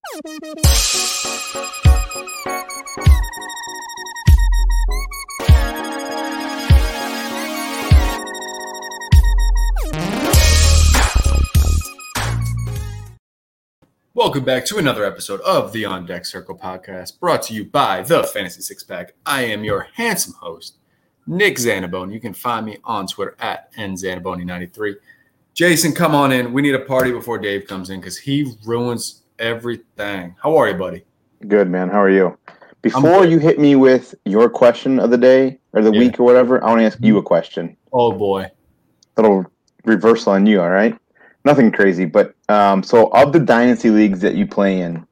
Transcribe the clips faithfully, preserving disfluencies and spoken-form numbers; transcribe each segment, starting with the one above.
Welcome back to another episode of the On Deck Circle podcast, brought to you by the Fantasy Six Pack. I am your handsome host, Nick Zanabone. You can find me on Twitter at N Zanabone ninety-three. Jason, come on in. We need a party before Dave comes in because he ruins everything. How are you, buddy? Good, man. How are you? Before you hit me with your question of the day or the yeah. week or whatever, I want to ask you a question. Oh, boy. Little reversal on you, all right? Nothing crazy, but um, so of the dynasty leagues that you play in,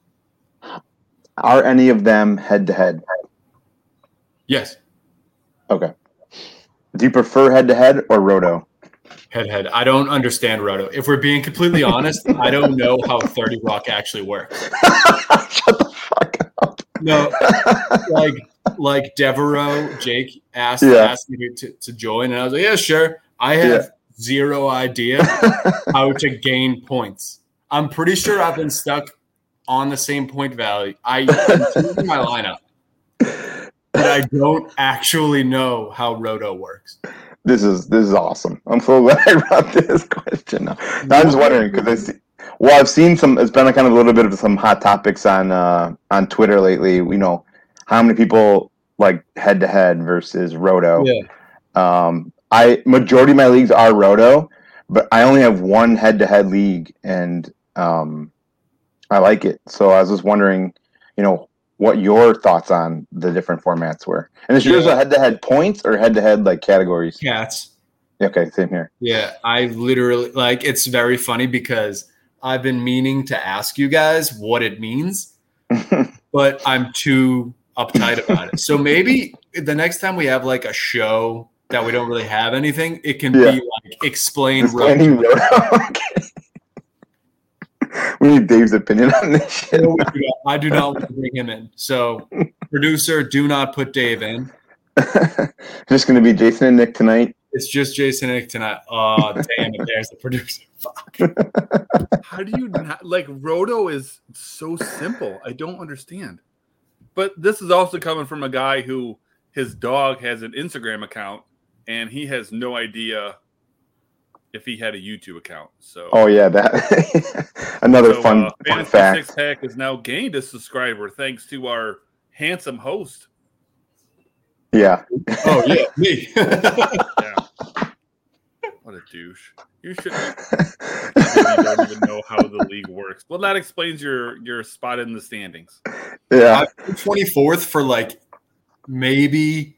are any of them head-to-head? Yes. Okay. Do you prefer head-to-head or roto? Head-to-head. I don't understand roto. If we're being completely honest, I don't know how thirty Rock actually works. Shut the fuck up. No, like like Devereaux, Jake asked, yeah. asked me to, to join, and I was like, yeah, sure. I have yeah. zero idea how to gain points. I'm pretty sure I've been stuck on the same point value. I improved my lineup, but I don't actually know how roto works. This is this is awesome. I'm so glad I brought this question up. No, I'm just wondering because I see, well, I've seen some. It's been a kind of a little bit of some hot topics on uh, on Twitter lately. You know, how many people like head to head versus roto? Yeah. Um, I majority of my leagues are roto, but I only have one head to head league, and um, I like it. So I was just wondering, you know, what your thoughts on the different formats were. And is yours yeah. a head to head points or head to head like categories? Cats. Okay, same here. Yeah, I literally like. It's very funny because I've been meaning to ask you guys what it means, but I'm too uptight about it. So maybe the next time we have like a show that we don't really have anything, it can yeah. be like explain explaining roto. Okay. We need Dave's opinion on this shit. No, I do not want to bring him in. So, producer, do not put Dave in. Just going to be Jason and Nick tonight. It's just Jason and Nick tonight. Oh, damn it. There's the producer. Fuck. How do you not like roto is so simple? I don't understand. But this is also coming from a guy who his dog has an Instagram account and he has no idea if he had a YouTube account. So oh yeah, that another so, fun, uh, fun fact. Six Pack has now gained a subscriber thanks to our handsome host. Yeah. Oh yeah, me. Yeah. What a douche. You should. You don't even know how the league works. Well, that explains your your spot in the standings. Yeah. I'm twenty-fourth for like maybe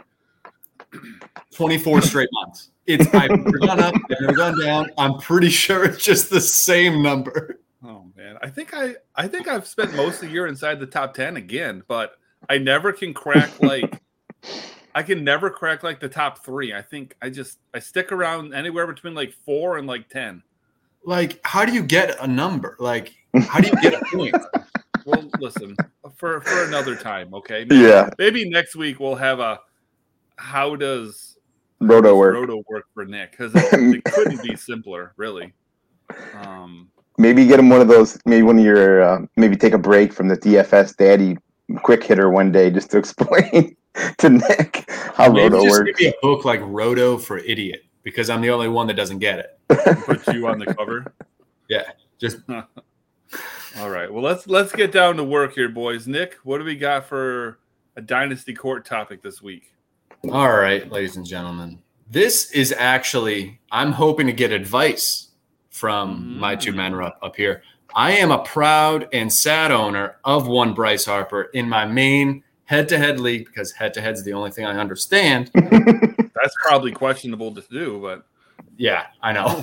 twenty-four straight months. It's I've never gone up, I've never gone down. I'm pretty sure it's just the same number. Oh man, I think I I think I've spent most of the year inside the top ten again, but I never can crack like I can never crack like the top three. I think I just I stick around anywhere between like four and like ten. Like, how do you get a number? Like, how do you get a point? Well, listen, for for another time, okay? Maybe, yeah. Maybe next week we'll have a how does Roto work. Roto work for Nick because it, it couldn't be simpler, really. Um, maybe get him one of those. Maybe one of your. Uh, maybe take a break from the D F S Daddy quick hitter one day just to explain to Nick how maybe Roto just works. Maybe a book like Roto for Idiot because I'm the only one that doesn't get it. Put you on the cover. Yeah, just. All right. Well, let's let's get down to work here, boys. Nick, what do we got for a Dynasty Court topic this week? All right, ladies and gentlemen. This is actually, I'm hoping to get advice from mm-hmm. my two men up, up here. I am a proud and sad owner of one Bryce Harper in my main head-to-head league because head-to-head is the only thing I understand. That's probably questionable to do, but. Yeah, I know.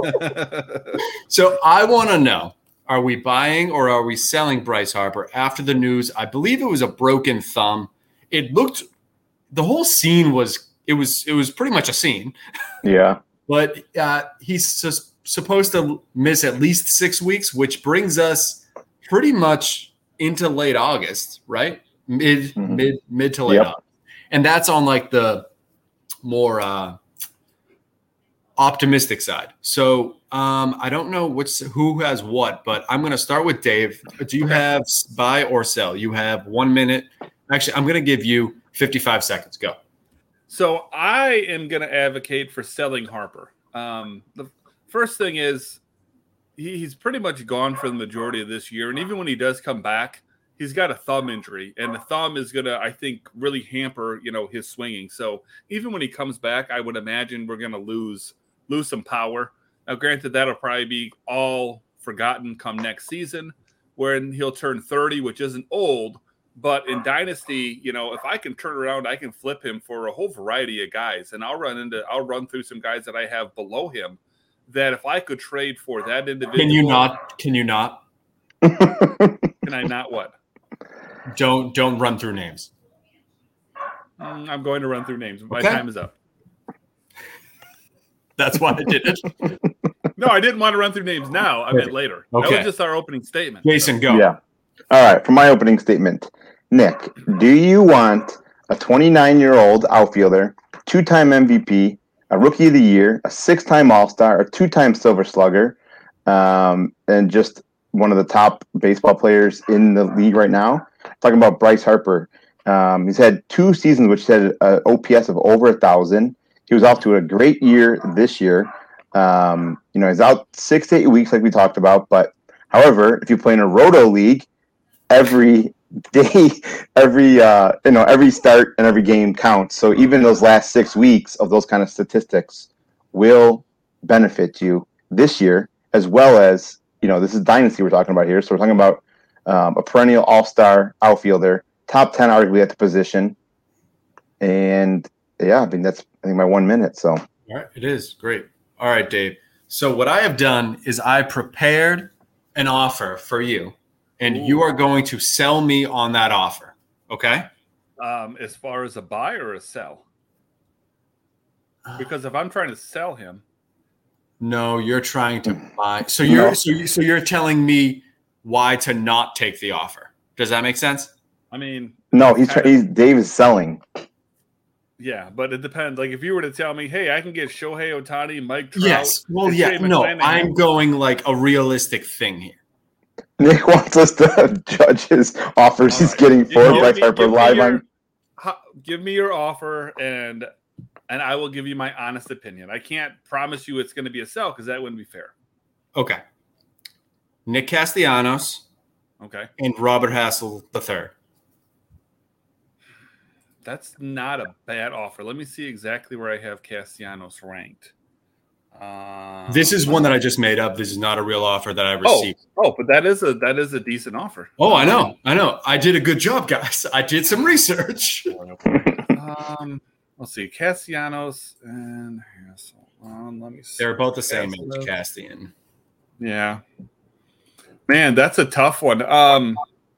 So I want to know, are we buying or are we selling Bryce Harper after the news? I believe it was a broken thumb. It looked – the whole scene was it was it was pretty much a scene. Yeah. But uh, he's just supposed to miss at least six weeks, which brings us pretty much into late August, right? Mid mm-hmm. mid mid to late yep. August, and that's on like the more uh, optimistic side. So Um, I don't know which who has what, but I'm going to start with Dave. Do you Okay. have buy or sell? You have one minute. Actually, I'm going to give you fifty-five seconds. Go. So I am going to advocate for selling Harper. Um, the first thing is he, he's pretty much gone for the majority of this year, and even when he does come back, he's got a thumb injury, and the thumb is going to, I think, really hamper, you know, his swinging. So even when he comes back, I would imagine we're going to lose lose some power. Now, granted, that'll probably be all forgotten come next season, when he'll turn thirty, which isn't old. But in Dynasty, you know, if I can turn around, I can flip him for a whole variety of guys, and I'll run into, I'll run through some guys that I have below him. That if I could trade for that individual, Can you not? Can you not? Can I not what? Don't don't run through names. Mm, I'm going to run through names. My Okay. time is up. That's why I did it. No, I didn't want to run through names now. I meant later. That Okay. was just our opening statement. Jason, go. Yeah. All right. For my opening statement, Nick, do you want a twenty-nine-year-old outfielder, two-time M V P, a Rookie of the Year, a six-time All-Star, a two-time Silver Slugger, um, and just one of the top baseball players in the league right now? Talking about Bryce Harper. Um, he's had two seasons which had an O P S of over a thousand. He was off to a great year this year. Um, you know, he's out six to eight weeks, like we talked about. But however, if you play in a roto league, every day, every uh, you know, every start and every game counts. So even those last six weeks of those kind of statistics will benefit you this year, as well as, you know, this is Dynasty we're talking about here. So we're talking about um, a perennial all-star outfielder, top ten arguably at the position. And yeah, I mean, that's, I think, my one minute. So All right, it is great. All right, Dave. So what I have done is I prepared an offer for you, and Ooh. you are going to sell me on that offer. Okay? Um, as far as a buy or a sell? Because if I'm trying to sell him, No, you're trying to buy. So you're No. so you, so you're telling me why to not take the offer. Does that make sense? I mean, no, he's, try- he's Dave is selling. yeah, but it depends. Like if you were to tell me, hey, I can get Shohei Ohtani, Mike Trout. Yes. Well, and yeah. Shane No, McClanahan. I'm going like a realistic thing here. Nick wants us to judge his offers All he's right. getting Give- for give Bryce me- Harper give me live your- on. ho- Give me your offer, and and I will give you my honest opinion. I can't promise you it's going to be a sell because that wouldn't be fair. Okay. Nick Castellanos Okay, and Robert Hassel the third. that's not a bad offer. Let me see exactly where I have Castellanos ranked. Um, This is one that I just made up. This is not a real offer that I oh, received. oh, but that is a that is a decent offer. Oh, I know. I know. I did a good job, guys. I did some research. Um, let's see, Castellanos and Hassel. Um, let me see. They're both the same Castellanos. age, Castian. Yeah, man, that's a tough one. Um,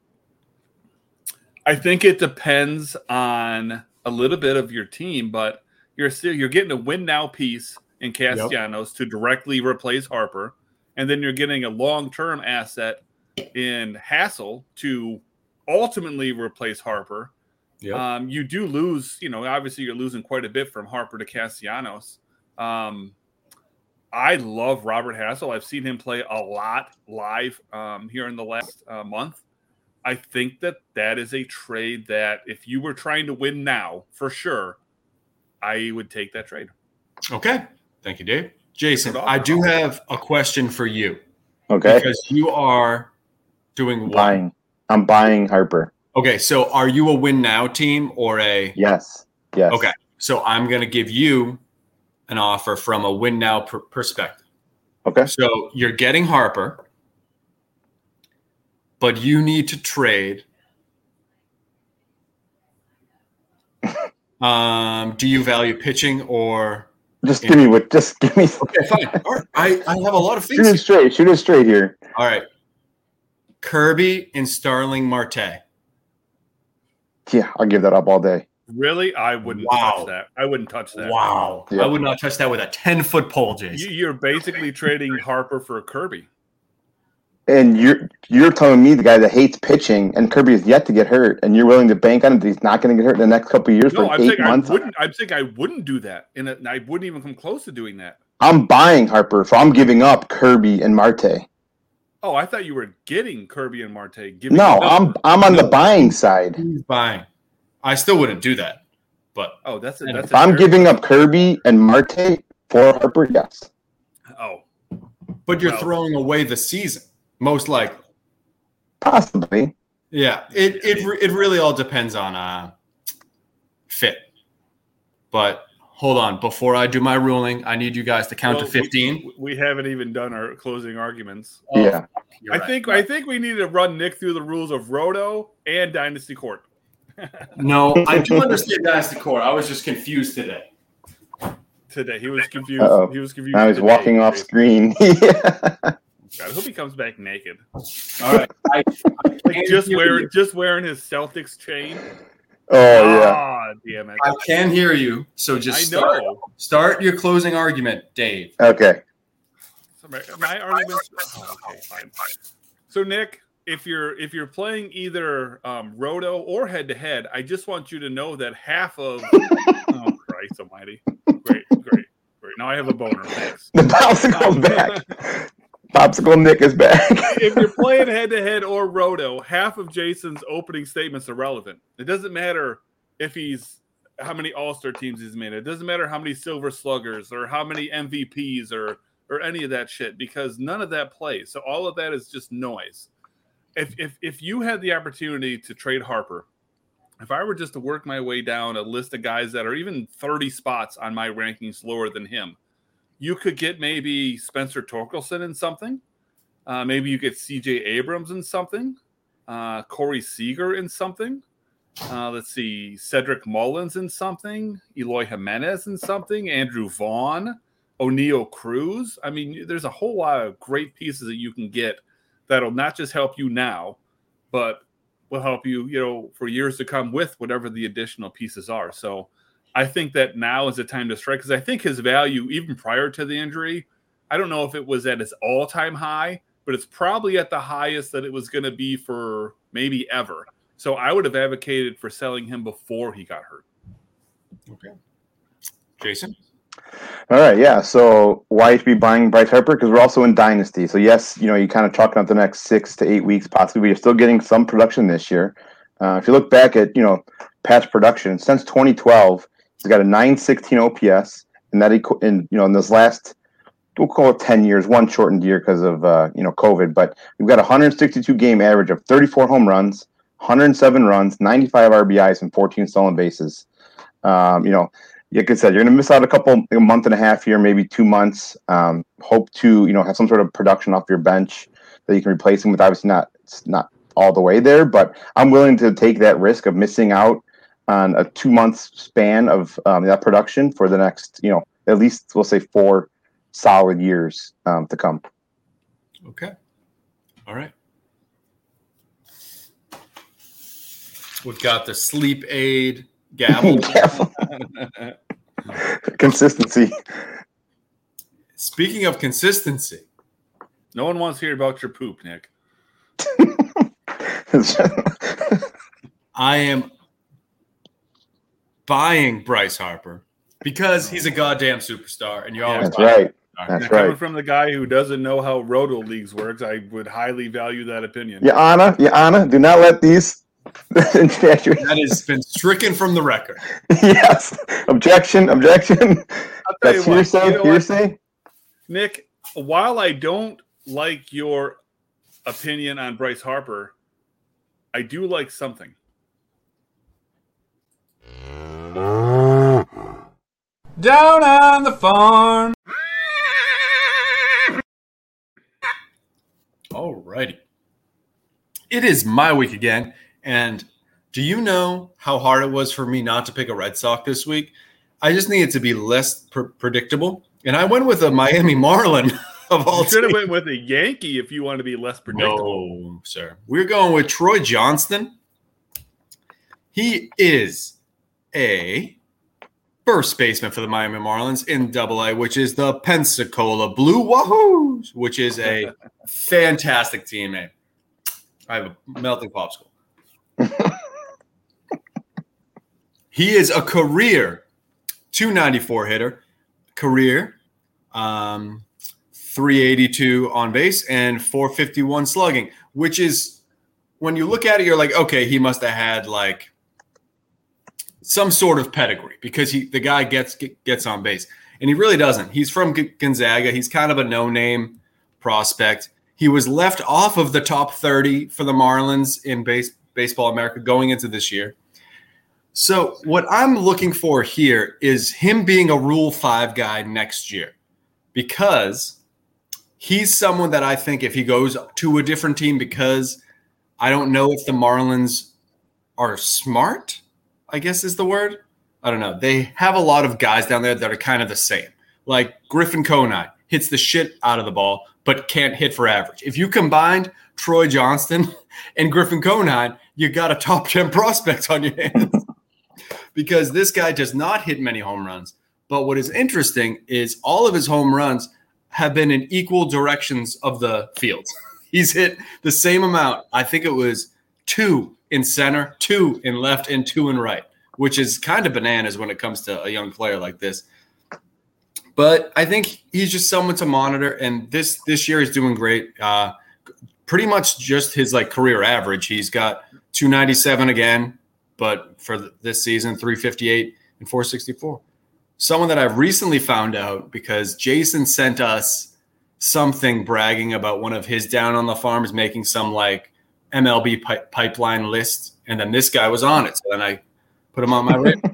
I think it depends on a little bit of your team, but you're still you're getting a win now piece in Castellanos to directly replace Harper, and then you're getting a long term asset in Hassel to ultimately replace Harper. Yep. Um, you do lose, you know, obviously you're losing quite a bit from Harper to Castellanos. Um, I love Robert Hassel. I've seen him play a lot live um, here in the last uh, month. I think that that is a trade that if you were trying to win now, for sure, I would take that trade. Okay. Thank you, Dave. Jason, Good offer. I do have a question for you Okay, because you are doing what? buying. I'm buying Harper. Okay, so are you a win now team or a Yes, yes. Okay, so I'm going to give you an offer from a win now per- perspective. Okay. So you're getting Harper, but you need to trade. um, do you value pitching or? Just give me what. Just give me. Okay, fine. All right, I, I have a lot of Shoot things. it straight. Shoot it straight here. All right, Kirby and Starling Marte. Yeah, I'll give that up all day. Really, I wouldn't Wow. touch that. I wouldn't touch that. Wow, Yeah. I would not touch that with a ten foot pole, Jason. You, you're basically trading Harper for Kirby. And you're you're telling me the guy that hates pitching and Kirby is yet to get hurt, and you're willing to bank on it that he's not going to get hurt in the next couple of years No, for I'm eight saying I months. wouldn't. I'm saying I wouldn't do that, and I wouldn't even come close to doing that. I'm buying Harper, so I'm giving up Kirby and Marte. Oh, I thought you were getting Kirby and Marte. Giving No, them up. I'm I'm on the buying side. He's buying. I still wouldn't do that, but Oh, that's a, that's. If I'm giving up Kirby and Marte for Harper, yes. Oh, but you're Well- throwing away the season, most likely. Possibly. Yeah, it it re- it really all depends on uh fit. But hold on, before I do my ruling, I need you guys to count well, to fifteen. We, we haven't even done our closing arguments. Oh, Yeah. you're I right. think I think we need to run Nick through the rules of Roto and Dynasty Court. No, I do understand Dynasty Core. I was just confused today. Today he was confused. Uh-oh. He was confused. Now he's today, walking off Jason. screen. Yeah. God, I hope he comes back naked, All right, I, I like can just hear wearing you. just wearing his Celtics chain. Oh yeah. Ah, damn it! I can hear you. So I just start, know. start your closing argument, Dave. Okay. So my, my arguments. Oh, okay, fine. So Nick, if you're if you're playing either um, Roto or head to head, I just want you to know that half of oh Christ Almighty, great, great, great. Now I have a boner. Thanks. The popsicle's back. Popsicle Nick is back. If you're playing head to head or Roto, half of Jason's opening statements are relevant. It doesn't matter if he's how many All-Star teams he's made. It doesn't matter how many Silver Sluggers or how many M V Ps or or any of that shit, because none of that plays. So all of that is just noise. If if if you had the opportunity to trade Harper, if I were just to work my way down a list of guys that are even thirty spots on my rankings lower than him, you could get maybe Spencer Torkelson in something. Uh, maybe you get C J Abrams in something. Uh, Corey Seager in something. Uh, let's see, Cedric Mullins in something. Eloy Jimenez in something. Andrew Vaughn. O'Neal Cruz. I mean, there's a whole lot of great pieces that you can get that'll not just help you now, but will help you, you know, for years to come with whatever the additional pieces are. So I think that now is the time to strike, because I think his value, even prior to the injury, I don't know if it was at his all-time high, but it's probably at the highest that it was going to be for maybe ever. So I would have advocated for selling him before he got hurt. Okay. Jason? All right, yeah. So why you should be buying Bryce Harper? Because we're also in Dynasty. So yes, you know, you kind of chalking up the next six to eight weeks possibly, but you're still getting some production this year. Uh, if you look back at, you know, past production since twenty twelve, he's got a nine sixteen O P S, and that equ- in you know in this last, we'll call it ten years, one shortened year because of uh, you know COVID, but we've got a one hundred sixty-two game average of thirty-four home runs, one hundred seven runs, ninety-five R B Is, and fourteen stolen bases. Um, you know. Like I said, you're going to miss out a couple, a month and a half here, maybe two months. Um, hope to, you know, have some sort of production off your bench that you can replace him with. Obviously, not it's not all the way there, but I'm willing to take that risk of missing out on a two month span of um, that production for the next, you know, at least we'll say four solid years um, to come. Okay. All right. We've got the sleep aid gavel. Consistency. Speaking of consistency, No one wants to hear about your poop, Nick. I am buying Bryce Harper because he's a goddamn superstar, and you're always That's buying right. superstar. That's Now, coming right. from the guy who doesn't know how Roto Leagues works, I would highly value that opinion. Your Honor, Your Honor, do not let these infatuations. That has been stricken from the record. Yes. Objection. Objection. I'll tell That's you what, hearsay. you know what? Hearsay. Nick, while I don't like your opinion on Bryce Harper, I do like something. Down on the farm. Alrighty. It is my week again, and do you know how hard it was for me not to pick a Red Sox this week? I just needed to be less pr- predictable, and I went with a Miami Marlin of all You should have teams. went with a Yankee if you want to be less predictable. No, sir. We're going with Troy Johnston. He is a first baseman for the Miami Marlins in Double A, which is the Pensacola Blue Wahoos, which is a fantastic team name. I have a melting popsicle. He is a career two ninety-four hitter, career um, three eighty-two on base, and four fifty-one slugging, which is, when you look at it, you're like, okay, he must have had like some sort of pedigree because he the guy gets gets on base, and he really doesn't. He's from Gonzaga. He's kind of a no-name prospect. He was left off of the top thirty for the Marlins in base, Baseball America going into this year. So what I'm looking for here is him being a Rule five guy next year, because he's someone that I think if he goes to a different team, because I don't know if the Marlins are smart, I guess is the word. I don't know. They have a lot of guys down there that are kind of the same. Like Griffin Conine hits the shit out of the ball, but can't hit for average. If you combined Troy Johnston and Griffin Conine, you got a top ten prospect on your hands. Because this guy does not hit many home runs. But what is interesting is all of his home runs have been in equal directions of the field. He's hit the same amount. I think it was two in center, two in left, and two in right, which is kind of bananas when it comes to a young player like this. But I think he's just someone to monitor, and this this year he's doing great. Uh, pretty much just his like career average. He's got two ninety-seven again, but for this season, three fifty-eight and four sixty-four. Someone that I've recently found out because Jason sent us something bragging about one of his down on the farms making some like M L B pi- pipeline list, and then this guy was on it. So then I put him on my radar.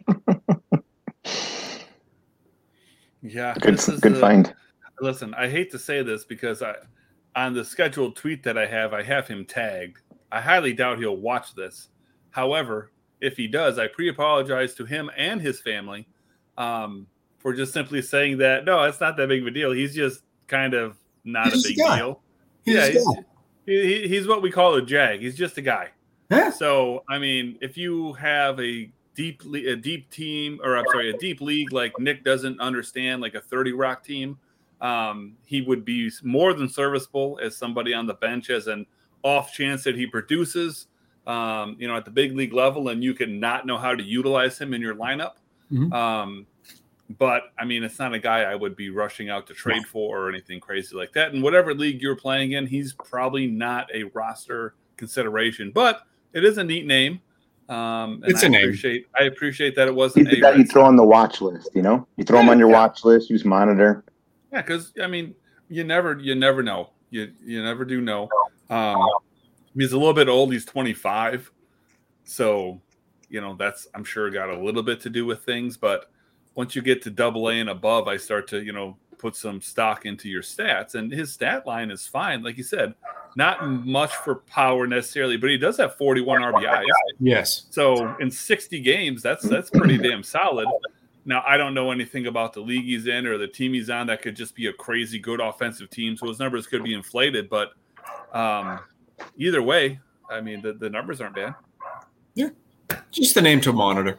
Yeah, good, good a, find. Listen, I hate to say this because I, on the scheduled tweet that I have, I have him tagged. I highly doubt he'll watch this. However, if he does, I pre-apologize to him and his family um, for just simply saying that, no, it's not that big of a deal. He's just kind of not he's a big a deal. He's yeah, he's, he, he's what we call a jag. He's just a guy. Yeah. So, I mean, if you have a deep a deep team, or I'm sorry, a deep league like Nick doesn't understand, like a thirty rock team, um, he would be more than serviceable as somebody on the bench as an off chance that he produces, um, you know, at the big league level, and you can not know how to utilize him in your lineup. Mm-hmm. Um, but I mean, it's not a guy I would be rushing out to trade for or anything crazy like that. And whatever league you're playing in, he's probably not a roster consideration, but it is a neat name. Um, and it's I a name. Appreciate, I appreciate that it wasn't He's the a guy you throw on the watch list, you know? You throw yeah, him on your yeah. watch list, you just monitor. Yeah, because, I mean, you never you never know. You you never do know. Um, he's a little bit old. He's twenty-five. So, you know, that's, I'm sure, got a little bit to do with things. But once you get to double A and above, I start to, you know, put some stock into your stats. And his stat line is fine. Like you said, not much for power necessarily, but he does have forty-one R B Is. Yes. So in sixty games, that's that's pretty damn solid. Now, I don't know anything about the league he's in or the team he's on. That could just be a crazy good offensive team. So his numbers could be inflated. But um, either way, I mean, the, the numbers aren't bad. Yeah. Just a name to monitor.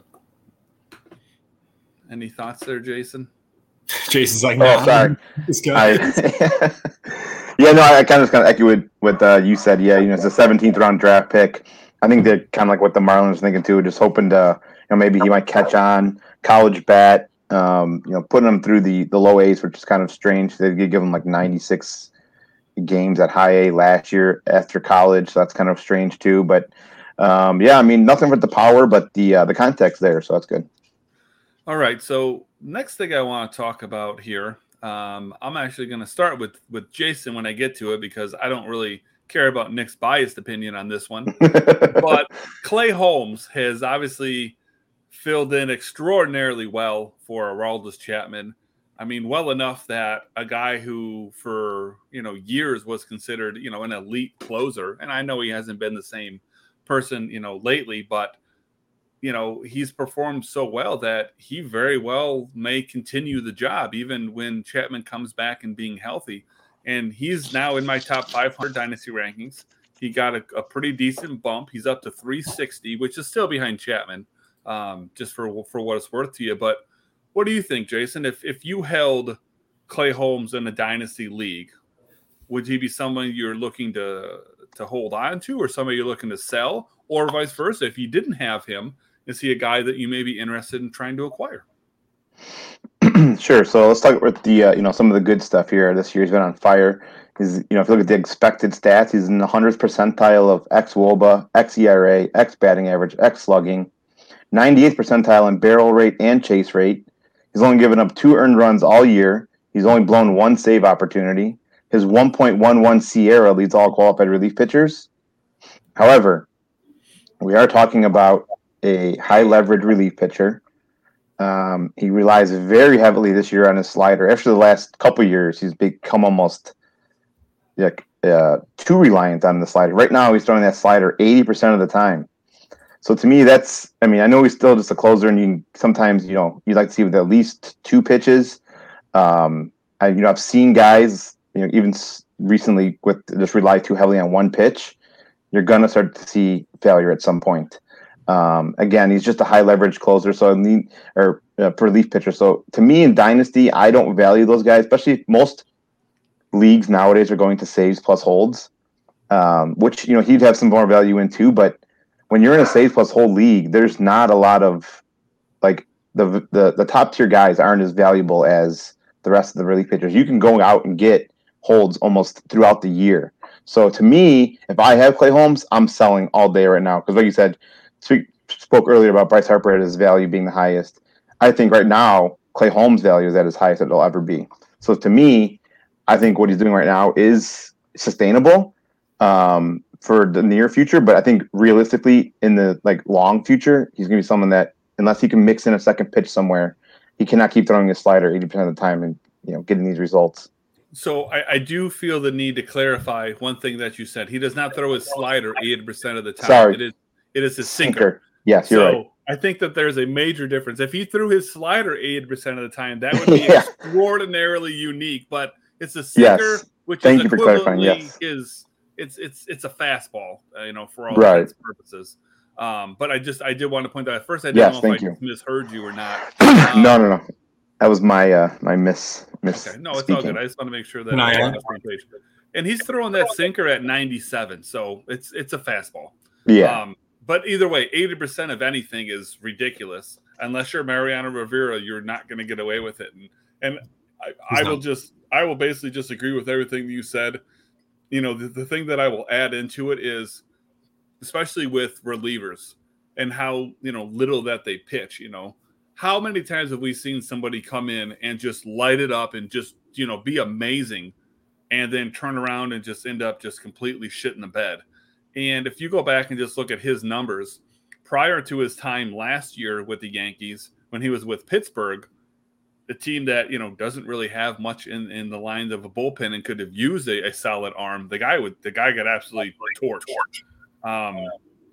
Any thoughts there, Jason? Jason's like, no, oh, sorry. I, yeah, no, I kind of kind of echo what, what uh, you said. Yeah, you know, it's a seventeenth round draft pick. I think they're kind of like what the Marlins are thinking too, just hoping to, you know, maybe he might catch on. College bat, um, you know, putting him through the, the low A's, which is kind of strange. They did give him like ninety-six games at high A last year after college, so that's kind of strange too. But um, yeah, I mean, nothing with the power, but the uh, the context there, so that's good. All right, so next thing I want to talk about here, um, I'm actually going to start with with Jason when I get to it because I don't really care about Nick's biased opinion on this one. But Clay Holmes has obviously filled in extraordinarily well for Aroldis Chapman. I mean, well enough that a guy who for, you know, years was considered, you know, an elite closer, and I know he hasn't been the same person, you know, lately, but, you know, he's performed so well that he very well may continue the job even when Chapman comes back and being healthy. And he's now in my top five hundred dynasty rankings. He got a, a pretty decent bump. He's up to three sixty, which is still behind Chapman, um, just for for what it's worth to you. But what do you think, Jason? If if you held Clay Holmes in a dynasty league, would he be someone you're looking to to hold on to, or somebody you're looking to sell, or vice versa? If you didn't have him, is he a guy that you may be interested in trying to acquire? Sure. So let's talk about the uh, you know some of the good stuff here. This year he's been on fire. He's you know if you look at the expected stats, he's in the hundredth percentile of X W O B A, X E R A, X batting average, X slugging, ninety-eighth percentile in barrel rate and chase rate. He's only given up two earned runs all year. He's only blown one save opportunity. His one point one one Sierra leads all qualified relief pitchers. However, we are talking about a high leverage relief pitcher. Um, he relies very heavily this year on his slider. After the last couple years, he's become almost like uh, too reliant on the slider. Right now, he's throwing that slider eighty percent of the time. So to me, that's, I mean, I know he's still just a closer, and you sometimes, you know, you'd like to see with at least two pitches. Um, I, you know, I've seen guys, you know, even recently with just rely too heavily on one pitch. You're going to start to see failure at some point. Um, again, he's just a high leverage closer, so I need, or uh, per relief pitcher. So to me in Dynasty, I don't value those guys, especially if most leagues nowadays are going to saves plus holds, um, which, you know, he'd have some more value in too. But when you're in a saves plus hold league, there's not a lot of like the, the, the top tier guys aren't as valuable as the rest of the relief pitchers. You can go out and get holds almost throughout the year. So to me, if I have Clay Holmes, I'm selling all day right now. Because like you said, speak, spoke earlier about Bryce Harper at his value being the highest. I think right now, Clay Holmes' value is at his highest it'll ever be. So to me, I think what he's doing right now is sustainable um, for the near future. But I think realistically, in the like long future, he's going to be someone that, unless he can mix in a second pitch somewhere, he cannot keep throwing his slider eighty percent of the time and, you know, getting these results. So I, I do feel the need to clarify one thing that you said. He does not throw his slider eighty percent of the time. Sorry. It is it is his sinker. sinker. Yes, you're so right. I think that there's a major difference. If he threw his slider eighty percent of the time, that would be yeah. extraordinarily unique. But it's a sinker, yes. which Thank is you for clarifying. Yes. is it's it's it's a fastball, uh, you know, for all right. intents and purposes. Um, but I just I did want to point that out. At first, I didn't yes, know thank if I you. misheard you or not. Um, no, no, no. That was my uh, my miss miss. Okay. No, it's speaking. all good. I just want to make sure that No, I'm yeah. on the same page. And he's throwing that sinker at ninety-seven, so it's it's a fastball. Yeah. Um, but either way, eighty percent of anything is ridiculous. Unless you're Mariano Rivera, you're not going to get away with it. And and I, I will just I will basically just agree with everything that you said. You know, the, the thing that I will add into it is, especially with relievers and how, you know, little that they pitch, you know. How many times have we seen somebody come in and just light it up and just, you know, be amazing and then turn around and just end up just completely shit in the bed? And if you go back and just look at his numbers prior to his time last year with the Yankees, when he was with Pittsburgh, the team that, you know, doesn't really have much in, in the lines of a bullpen and could have used a, a solid arm, the guy would, the guy got absolutely torched. Um,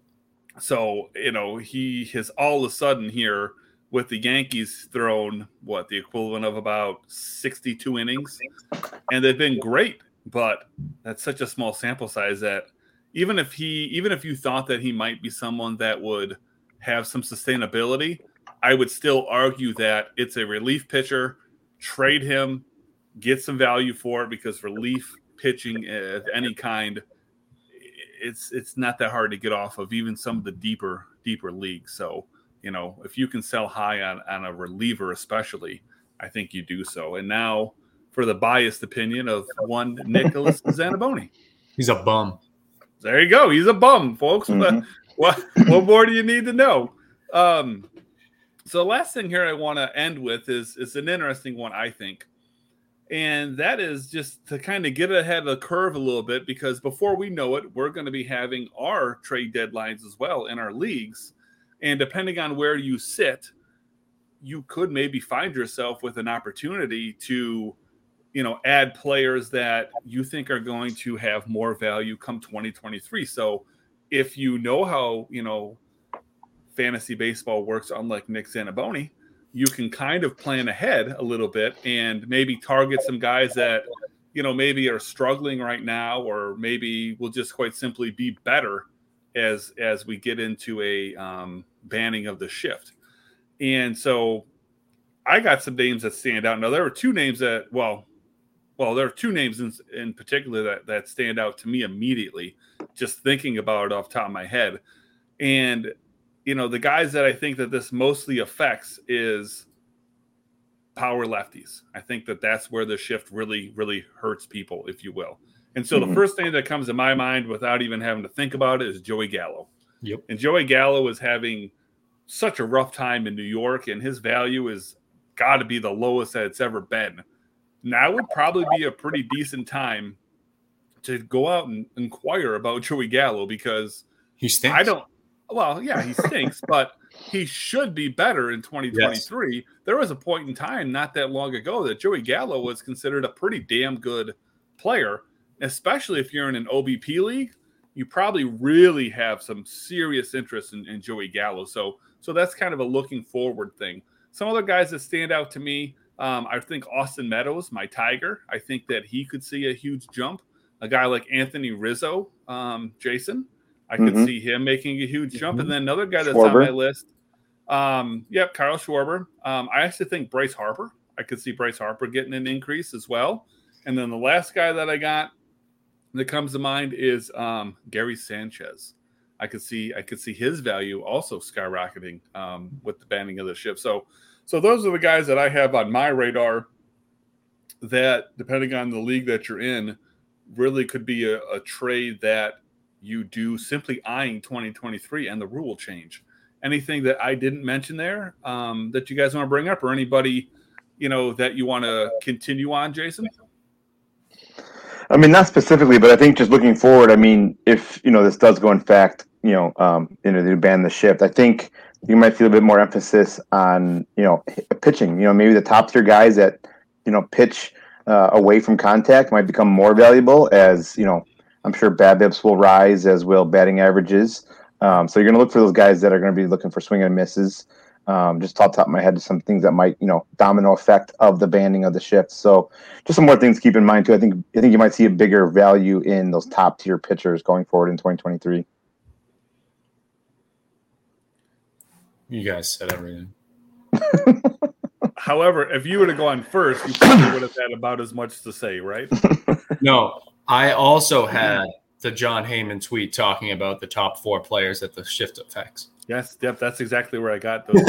so, you know, he has all of a sudden here, with the Yankees thrown, what, the equivalent of about sixty-two innings. And they've been great, but that's such a small sample size that even if he, even if you thought that he might be someone that would have some sustainability, I would still argue that it's a relief pitcher. Trade him, get some value for it, because relief pitching of any kind, it's it's not that hard to get off of, even some of the deeper, deeper leagues. So, you know, if you can sell high on, on a reliever especially, I think you do so. And now for the biased opinion of one Nicholas Zanaboni. He's a bum. There you go. He's a bum, folks. Mm-hmm. What, what more do you need to know? Um, so the last thing here I want to end with is, is an interesting one, I think. And that is just to kind of get ahead of the curve a little bit, because before we know it, we're going to be having our trade deadlines as well in our leagues. And depending on where you sit, you could maybe find yourself with an opportunity to, you know, add players that you think are going to have more value come twenty twenty-three. So if you know how, you know, fantasy baseball works, unlike Nick Zanaboni, you can kind of plan ahead a little bit and maybe target some guys that, you know, maybe are struggling right now, or maybe will just quite simply be better as as we get into a um, banning of the shift. And so I got some names that stand out. Now, there were two names that, well, well, there are two names in, in particular that, that stand out to me immediately, just thinking about it off the top of my head. And, you know, the guys that I think that this mostly affects is power lefties. I think that that's where the shift really, really hurts people, if you will. And so Mhm. the first thing that comes to my mind without even having to think about it is Joey Gallo. Yep. And Joey Gallo is having such a rough time in New York, and his value is got to be the lowest that it's ever been. Now would probably be a pretty decent time to go out and inquire about Joey Gallo because He stinks. I don't – well, yeah, he stinks, but he should be better in twenty twenty-three. Yes. There was a point in time not that long ago that Joey Gallo was considered a pretty damn good player, especially if you're in an O B P league. You probably really have some serious interest in, in Joey Gallo. So, so that's kind of a looking forward thing. Some other guys that stand out to me, um, I think Austin Meadows, my Tiger. I think that he could see a huge jump. A guy like Anthony Rizzo, um, Jason, I could Mhm. see him making a huge jump. Mhm. And then another guy that's Schwarber. on my list, um, yep, Kyle Schwarber. Um, I actually think Bryce Harper. I could see Bryce Harper getting an increase as well. And then the last guy that I got that comes to mind is um, Gary Sanchez. I could see I could see his value also skyrocketing um, with the banning of the ship. So, so those are the guys that I have on my radar that, depending on the league that you're in, really could be a, a trade that you do simply eyeing twenty twenty-three and the rule change. Anything that I didn't mention there um, that you guys want to bring up, or anybody you know that you want to continue on, Jason? I mean, not specifically, but I think just looking forward, I mean, if, you know, this does go in fact, you know, um, you know, they ban the shift, I think you might feel a bit more emphasis on, you know, pitching. You know, maybe the top tier guys that, you know, pitch uh, away from contact might become more valuable as, you know, I'm sure BABIPs will rise, as will batting averages. Um, so you're going to look for those guys that are going to be looking for swing and misses. Um, just off the top of my head, some things that might, you know, domino effect of the banning of the shift. So just some more things to keep in mind too. I think I think you might see a bigger value in those top tier pitchers going forward in twenty twenty-three. You guys said everything. However, if you were to go on first, you probably would have had about as much to say, right? No, I also had the John Heyman tweet talking about the top four players that the shift affects. Yes, yep, that's exactly where I got those.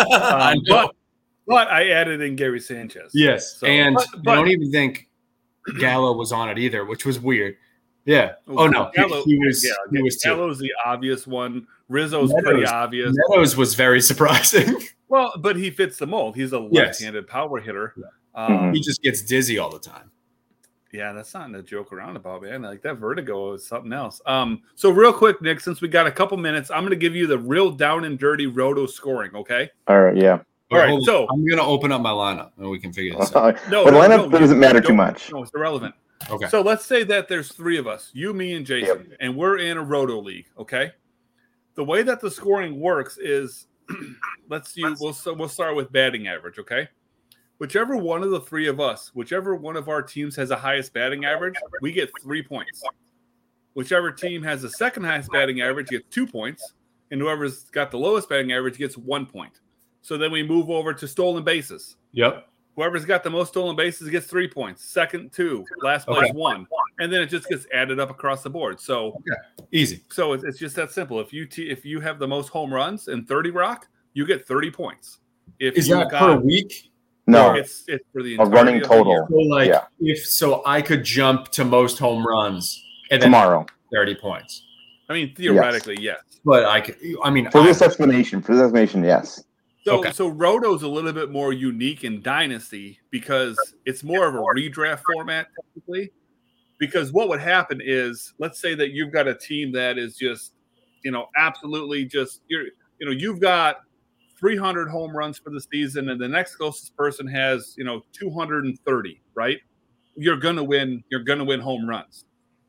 I um, know. but, but I added in Gary Sanchez. Yes, So- and but- but- I don't even think Gallo was on it either, which was weird. Yeah. Oh, no, Gallo, he, he was. yeah, he was too. Gallo's the obvious one. Rizzo's Meadows- pretty obvious. Meadows was very surprising. Well, but he fits the mold. He's a Yes. left-handed power hitter. Yeah. Um, Mhm. He just gets dizzy all the time. Yeah, that's not to joke around about, man. Like that vertigo is something else. Um, so real quick, Nick, since we got a couple minutes, I'm going to give you the real down and dirty roto scoring. Okay. All right, yeah. All right, hold on. so- I'm gonna open up my lineup and we can figure this Uh, out. No, but no, lineup no, doesn't you- matter no, too much. No, it's irrelevant. Okay. So let's say that there's three of us, you, me, and Jason, and we're in a roto league. Okay. The way that the scoring works is, let's see, we'll so we'll start with batting average. Okay. Whichever one of the three of us, whichever one of our teams has the highest batting average, we get three points. Whichever team has the second highest batting average gets two points, and whoever's got the lowest batting average gets one point. So then we move over to stolen bases. Yep. Whoever's got the most stolen bases gets three points. Second, two. Last place, Okay. one. And then it just gets added up across the board. So, Easy. so it's, it's just that simple. If you t- if you have the most home runs in thirty rock, you get thirty points. If Is you that got, per week? No, It's it's for the a entirety running of the total. year. So like Yeah. if so I could jump to most home runs and then tomorrow. thirty points. I mean, theoretically, yes. But I could I mean For I, this explanation, for this explanation, yes. So, Okay. so Roto's a little bit more unique in Dynasty because it's more of a redraft format technically. Because what would happen is, let's say that you've got a team that is just, you know, absolutely just you're, you know, you've got three hundred home runs for the season, and the next closest person has, you know, two hundred thirty. Right? You're gonna win. You're gonna win home runs.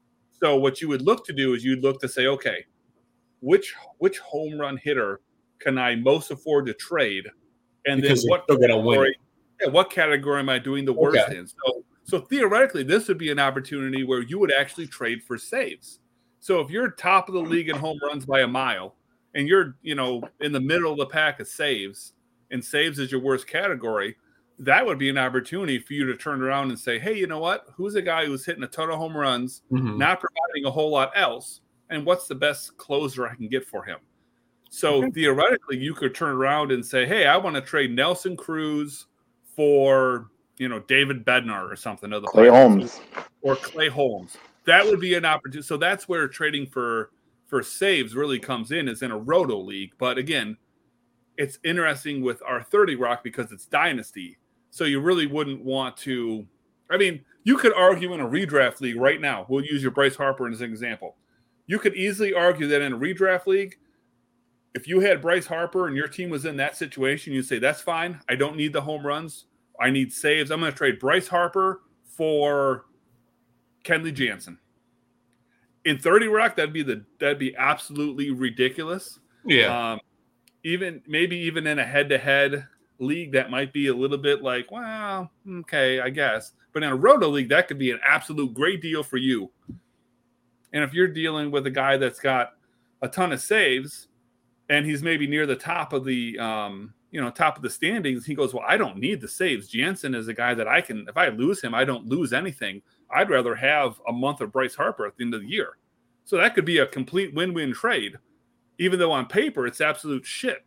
So what you would look to do is you'd look to say, okay, which which home run hitter can I most afford to trade? And because then you're what still gonna win. category, yeah, what category am I doing the worst Okay. in? So, so theoretically, this would be an opportunity where you would actually trade for saves. So if you're top of the league in home runs by a mile, and you're you know in the middle of the pack of saves, and saves is your worst category, that would be an opportunity for you to turn around and say, hey, you know what? Who's a guy who's hitting a ton of home runs, Mhm. not providing a whole lot else, and what's the best closer I can get for him? So Okay. theoretically, you could turn around and say, hey, I want to trade Nelson Cruz for, you know, David Bednar or something of the Clay Holmes or Clay Holmes. That would be an opportunity. So that's where trading for for saves really comes in, is in a roto league. But again, it's interesting with our thirty Rock because it's dynasty. So you really wouldn't want to. I mean, you could argue in a redraft league right now. We'll use your Bryce Harper as an example. You could easily argue that in a redraft league, if you had Bryce Harper and your team was in that situation, you'd say, that's fine. I don't need the home runs. I need saves. I'm going to trade Bryce Harper for Kenley Jansen. In thirty Rock, that'd be the that'd be absolutely ridiculous. Yeah. Um, even maybe even in a head-to-head league, that might be a little bit like, well, okay, I guess. But in a roto league, that could be an absolute great deal for you. And if you're dealing with a guy that's got a ton of saves and he's maybe near the top of the um, you know, top of the standings, he goes, well, I don't need the saves. Jansen is a guy that I can, if I lose him, I don't lose anything. I'd rather have a month of Bryce Harper at the end of the year. So that could be a complete win-win trade, even though on paper it's absolute shit.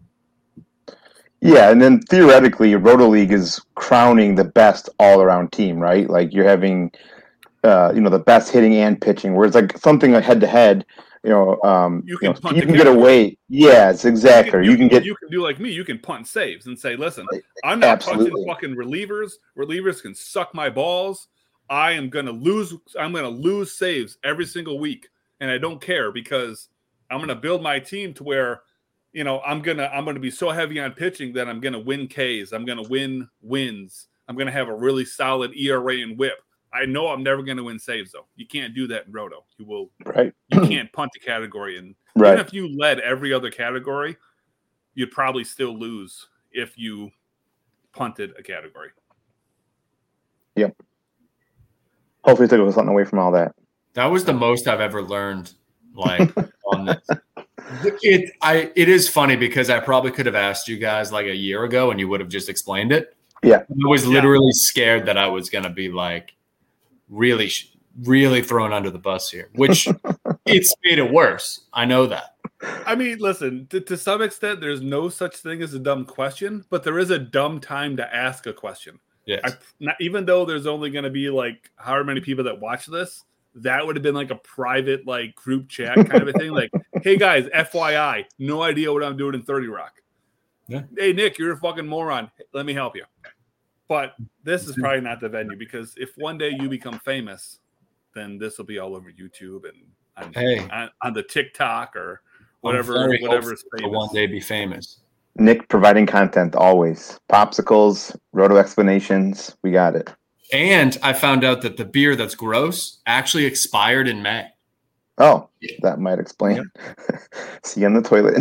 Yeah, and then theoretically, Roto League is crowning the best all-around team, right? Like you're having, uh, you know, the best hitting and pitching. Whereas like something like head-to-head, you know, um, you can, you, know, punt you can get away. Yes, exactly. You can, you, you, can, get. You can do like me. You can punt saves and say, "Listen, I'm not Absolutely. touching fucking relievers. Relievers can suck my balls. I am gonna lose. I'm gonna lose saves every single week, and I don't care because I'm gonna build my team to where." You know, I'm gonna I'm gonna be so heavy on pitching that I'm gonna win Ks. I'm gonna win wins. I'm gonna have a really solid E R A and whip. I know I'm never gonna win saves though. You can't do that in Roto. You will. Right. You can't punt a category, and right. even if you led every other category, you'd probably still lose if you punted a category. Yep. Hopefully, took something away from all that. That was the most I've ever learned. Like on this. It I it is funny because I probably could have asked you guys like a year ago and you would have just explained it. Yeah. I was literally yeah. scared that I was going to be like really, really thrown under the bus here, which it's made it worse. I know that. I mean, listen, to, to some extent, there's no such thing as a dumb question, but there is a dumb time to ask a question. Yes. I, not, even though there's only going to be like however many people that watch this, that would have been like a private like group chat kind of a thing. Like, hey guys, F Y I, no idea what I'm doing in thirty Rock. Yeah. Hey Nick, you're a fucking moron. Let me help you. But this is probably not the venue because if one day you become famous, then this will be all over YouTube and on, hey. on, on the TikTok or whatever. Whatever is famous. One day be famous. Nick providing content always. Popsicles, Roto explanations. We got it. And I found out that the beer that's gross actually expired in May. Oh, that might explain. Yep. See you on the toilet.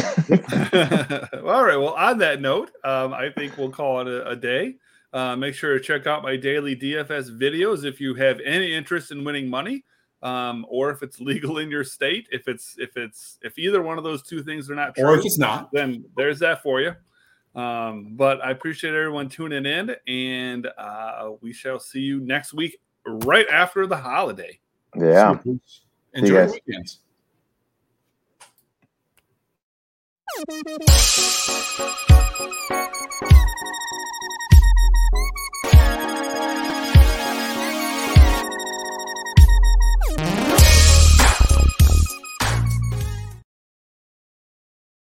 All right. Well, on that note, um, I think we'll call it a, a day. Uh, make sure to check out my daily D F S videos if you have any interest in winning money, um, or if it's legal in your state. If it's if it's if either one of those two things are not true, or if it's not, then there's that for you. Um, but I appreciate everyone tuning in, and uh, we shall see you next week, right after the holiday. Yeah. Enjoy the weekends.